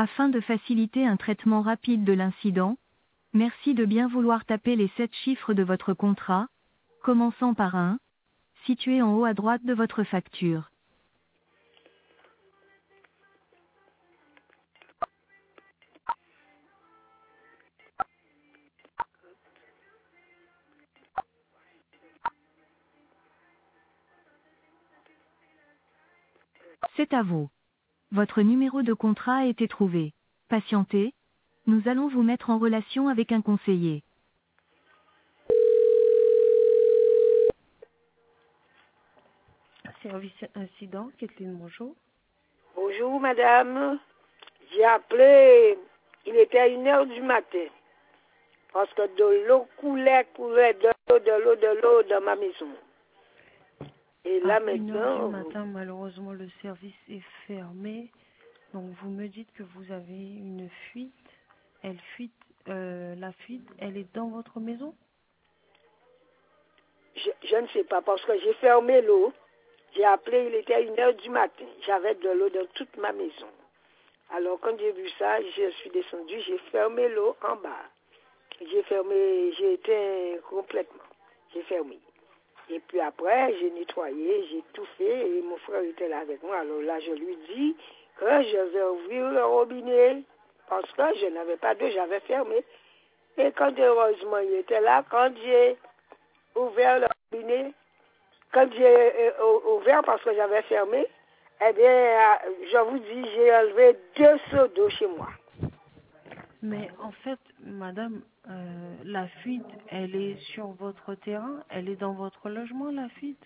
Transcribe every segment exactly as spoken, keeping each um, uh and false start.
Afin de faciliter un traitement rapide de l'incident, merci de bien vouloir taper les sept chiffres de votre contrat, commençant par un, situé en haut à droite de votre facture. C'est à vous. Votre numéro de contrat a été trouvé. Patientez, nous allons vous mettre en relation avec un conseiller. Service incident, Kathleen, bonjour. Bonjour madame, j'ai appelé, il était une heure du matin, parce que de l'eau coulait, coulait, de l'eau, de l'eau, de l'eau dans ma maison. Et là À maintenant... une heure du matin, malheureusement, le service est fermé. Donc vous me dites que vous avez une fuite. Elle fuite, euh, la fuite, elle est dans votre maison? Je, je ne sais pas, parce que j'ai fermé l'eau. J'ai appelé, il était une heure du matin. J'avais de l'eau dans toute ma maison. Alors quand j'ai vu ça, je suis descendue, j'ai fermé l'eau en bas. J'ai fermé, j'ai éteint complètement. J'ai fermé. Et puis après, j'ai nettoyé, j'ai tout fait, et mon frère était là avec moi. Alors là, je lui dis que je vais ouvrir le robinet, parce que je n'avais pas d'eau, j'avais fermé. Et quand heureusement il était là, quand j'ai ouvert le robinet, quand j'ai euh, ouvert parce que j'avais fermé, eh bien, euh, je vous dis, j'ai enlevé deux seaux d'eau chez moi. Mais en fait, madame, euh, la fuite, elle est sur votre terrain, elle est dans votre logement, la fuite?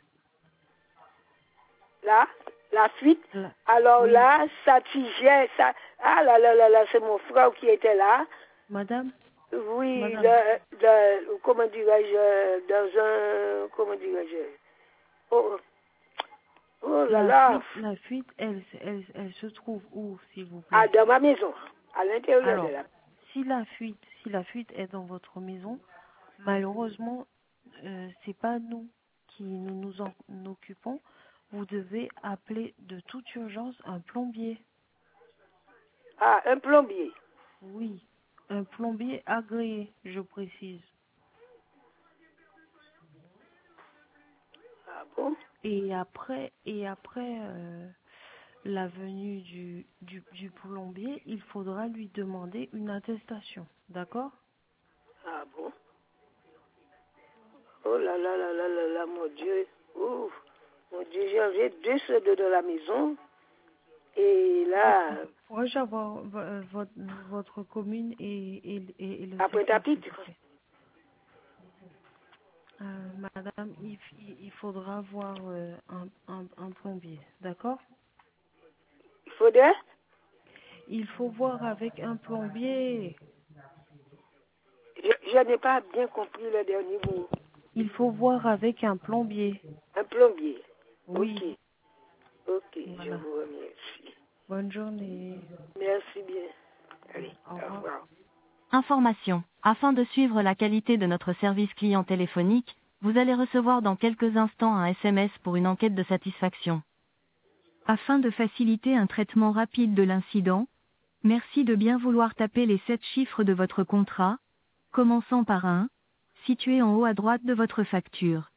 Là, la fuite. La... Alors Oui. là, ça tigeait, ça... Ah là là là là, c'est mon frère qui était là. Madame? Oui, Madame. le, le, comment dirais-je, dans un... Comment dirais-je... Oh, oh là La là. fuite, la fuite, elle, elle, elle se trouve où, s'il vous Ah, plaît? dans ma maison, à l'intérieur de Alors, la... si la fuite, si la fuite est dans votre maison, malheureusement, euh, c'est pas nous qui nous, nous en occupons. Vous devez appeler de toute urgence un plombier. Ah, un plombier. Oui, un plombier agréé, je précise. Ah bon? Et après, et après euh, la venue du, du, du plombier, il faudra lui demander une attestation, d'accord? Ah bon? Oh là là là là là là, mon Dieu. Ouf. Mon Dieu, j'ai enlevé deux seaux d'eau de la maison. Et là, Pourrais-je avoir vo- votre, votre commune et, et, et, et le après ta secteur, s'il pitre, vous plaît? Euh, madame, il, il- il faudra voir euh, un, un, un plombier, d'accord? il faudrait... Il faut voir avec un plombier. Je, je n'ai pas bien compris le dernier mot. Il faut voir avec un plombier. Un plombier. Oui, Ok. Ok, je voilà. vous remercie. Bonne journée. Merci bien. Allez, Au au revoir. revoir. Information. Afin de suivre la qualité de notre service client téléphonique, vous allez recevoir dans quelques instants un S M S pour une enquête de satisfaction. Afin de faciliter un traitement rapide de l'incident, merci de bien vouloir taper les sept chiffres de votre contrat, commençant par un, situé en haut à droite de votre facture.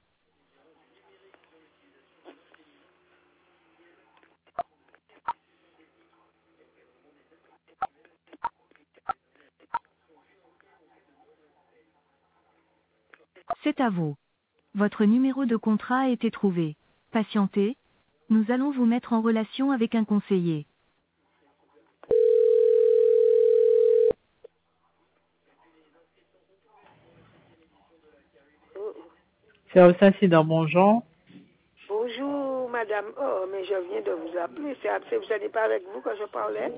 C'est à vous. Votre numéro de contrat a été trouvé. Patientez, nous allons vous mettre en relation avec un conseiller. Oh, oh. Service incident, bonjour. Bonjour, madame. Oh, mais je viens de vous appeler. C'est c'est- vous n'êtes pas avec vous quand je parlais?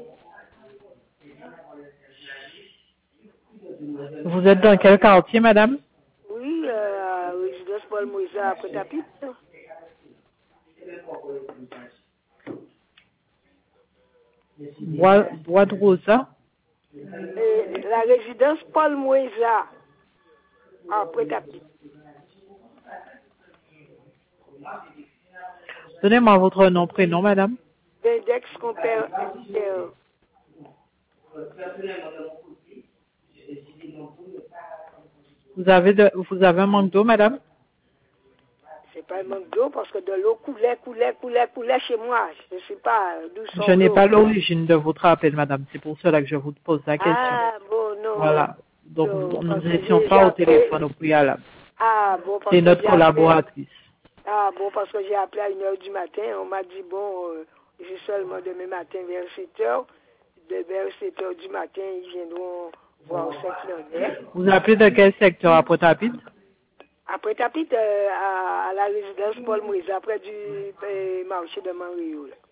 Vous êtes dans quel quartier, madame? Oui, euh, résidence Paul Moïse après ta pitre. Bois, Bois de Rosa. Et la résidence Paul Moïsa après ta pitre. Donnez-moi votre nom, prénom, madame. Index compère inter. Vous avez de, vous avez un manque d'eau, madame? C'est pas un manque d'eau parce que de l'eau coulait, coulait, coulait, coulait chez moi. Je ne sais pas d'où sort Je n'ai l'eau. pas l'origine de votre appel, madame. C'est pour cela que je vous pose la question. Ah, bon, non. Voilà. Donc, Non, nous parce que n'étions j'ai- pas au j'ai appelé- téléphone au préalable. Ah, bon, parce C'est que notre j'ai appelé- collaboratrice. Ah, bon, parce que j'ai appelé à une heure du matin. On m'a dit, bon, euh, j'ai seulement demain matin vers sept heures. De vers sept heures du matin, ils viendront voir ce qu'il en est. Vous appelez de quel secteur à Pointe-à-Pitre? Après, t'habites euh, à, à la résidence Paul Moïse, après du euh, marché de Manrio. là.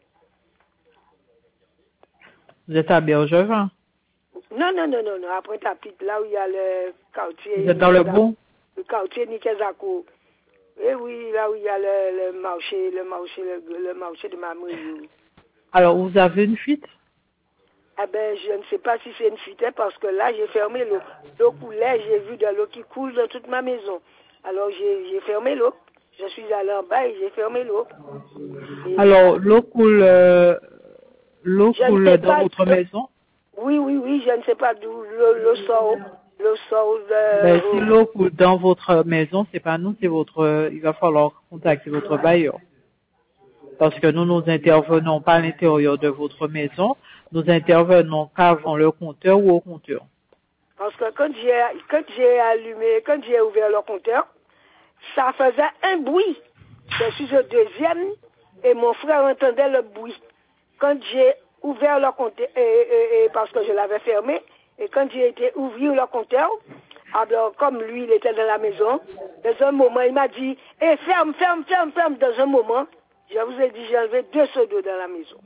Vous êtes à Bergevin? Non, non, non, non, non. Après, t'habites là où il y a le quartier. Vous êtes dans le bon? Le quartier Nikezako. Et oui, là où il y a le, le marché, le marché, le, le marché de Mamrio. Alors, vous avez une fuite? Eh ben, je ne sais pas si c'est une fuite, hein, parce que là, j'ai fermé l'eau. L'eau coulait, j'ai vu de l'eau qui coule dans toute ma maison. Alors, j'ai j'ai fermé l'eau. Je suis allé en bas et j'ai fermé l'eau. Et- Alors, l'eau coule, euh, l'eau Je ne coule sais dans pas, votre je- maison? Oui, oui, oui, je ne sais pas d'où l'eau l'eau sort. L'eau sort de... Ben, si l'eau coule dans votre maison, c'est pas nous, c'est votre, euh, il va falloir contacter votre bailleur. Parce que nous, nous intervenons pas à l'intérieur de votre maison, nous intervenons qu'avant le compteur ou au compteur. Parce que quand j'ai quand j'ai allumé, quand j'ai ouvert le compteur, ça faisait un bruit. Je suis au deuxième et mon frère entendait le bruit. Quand j'ai ouvert le compteur, et, et- et parce que je l'avais fermé, et quand j'ai été ouvrir le compteur, alors comme lui, il était dans la maison, dans un moment, il m'a dit, eh, ferme, ferme, ferme, ferme, dans un moment, je vous ai dit, j'ai enlevé deux seaux d'eau dans la maison.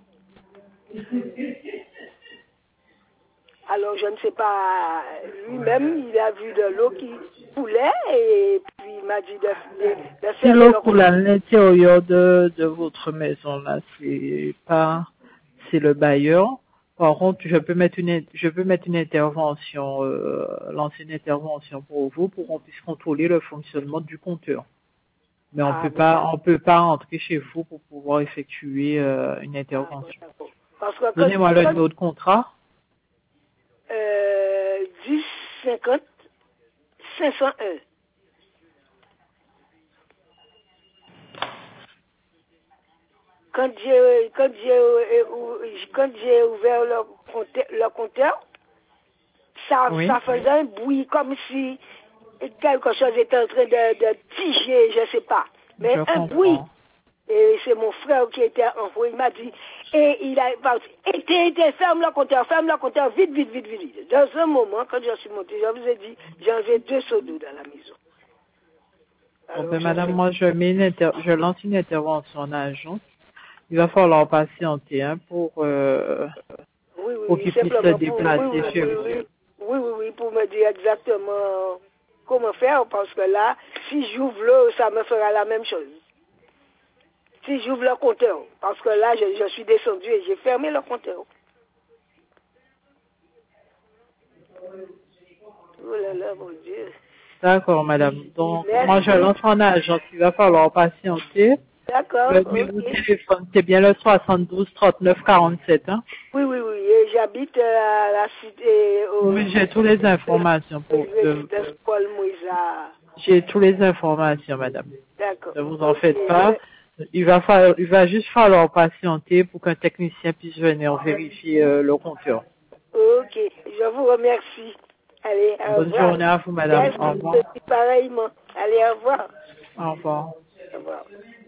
Alors, je ne sais pas, lui-même, il a vu de l'eau qui coulait et puis il m'a dit de, de, de Si fermer l'eau le coule à l'intérieur de, de votre maison, là, c'est pas, c'est le bailleur. Par contre, je peux mettre une, je peux mettre une intervention, euh, lancer une intervention pour vous, pour qu'on puisse contrôler le fonctionnement du compteur. Mais on Ah, peut bon. pas, on peut pas entrer chez vous pour pouvoir effectuer euh, une Ah, intervention. bon, parce que quand, Donnez-moi le quand- numéro de contrat. euh, dix cinquante cinq cent un. Quand j'ai quand j'ai euh, ou- quand j'ai ouvert le compteur, le compteur, ça, Oui. ça faisait un bruit comme si quelque chose était en train de, de tiger, je sais pas. Mais Je un comprends. bruit. Et c'est mon frère qui était en haut, il m'a dit, et il a parti, était, était, ferme le compteur, ferme le compteur, vite, vite, vite, vite, vite. Dans un moment, quand je suis montée, je vous ai dit, j'ai enlevé deux seaux d'eau dans la maison. Bon, Alors, ben, je madame, fais- moi, je mets une inter- je lance une intervention en agence. Il va falloir patienter, hein, pour, euh, Oui, oui, pour oui, qu'il puisse se simplement pour, déplacer oui, oui, chez oui, vous. oui, oui, oui, oui, pour me dire exactement comment faire, parce que là, si j'ouvre l'eau, ça me fera la même chose. Si j'ouvre le compteur, parce que là, je, je suis descendu et j'ai fermé le compteur. Oh là là, mon Dieu. D'accord, madame. Donc, Merci. moi, je lance en agence. Il va falloir patienter. D'accord, Le numéro de ok. téléphone, c'est bien le soixante-douze trente-neuf quarante-sept, hein. Oui, oui, oui, et j'habite euh, à la cité, au... Oui, j'ai toutes les informations pour que, résidence Paul Moïse. j'ai toutes les informations, madame. D'accord. Ne vous en Ok. faites pas. Il va falloir, il va juste falloir patienter pour qu'un technicien puisse venir vérifier euh, le compteur. Ok, je vous remercie. Allez, au Bonne revoir. journée à vous, madame. Merci, Au revoir. pareillement. Allez, au revoir. Au revoir. Au revoir.